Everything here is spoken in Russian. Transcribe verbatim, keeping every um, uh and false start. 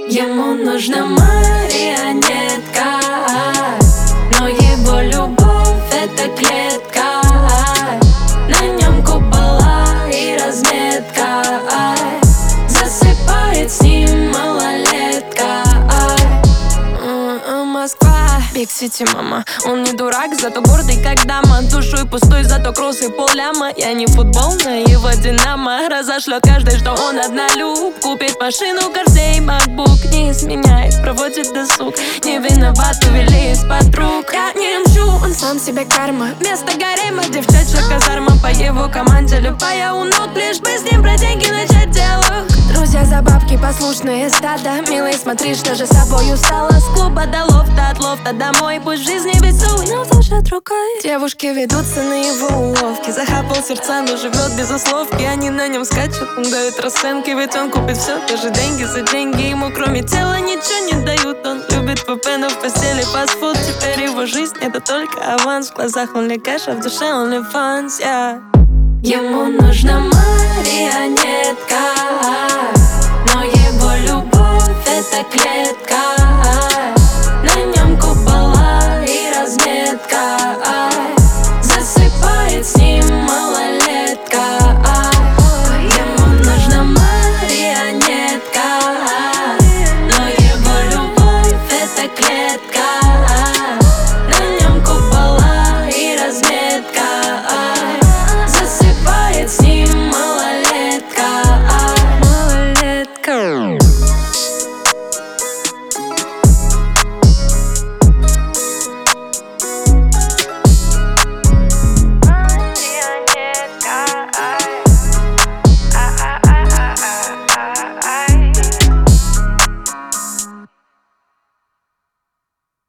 Ему нужна марионетка, но его любовь — это клетка. На нем купола и разметка, засыпает с ним малолетка. Москва, Биг Сити, мама. Он не дурак, зато гордый как дама. Душой пустой, зато кросс и полляма. Я не футбол, но его динамо. Разошлет каждый, что он однолюб. Купит машину, каждый макбук. Не изменяет, проводит досуг. Не виноват, увели из-под рук. Я не мчу, он сам себе карма. Вместо гарема девчачья казарма. По его команде любая унут, лишь бы с ним про деньги начать диалог. Друзья за бабки, послушные стада. Милый, смотри, что же собой устала. С клуба до лофта, от лофта домой. Пусть в жизни веселый, но слушает рукой. Девушки ведутся на его уловки. Захапал сердца, но живет без условки. Они на нем скачут, он дает расценки. Ведь он купит все, даже деньги за деньги. Ему кроме тела ничего не дают. Он любит ВП, но в постели фастфуд. Теперь его жизнь — это только аванс. В глазах он ли кэш, а в душе он ли фанс, yeah. Ему нужна марионетка,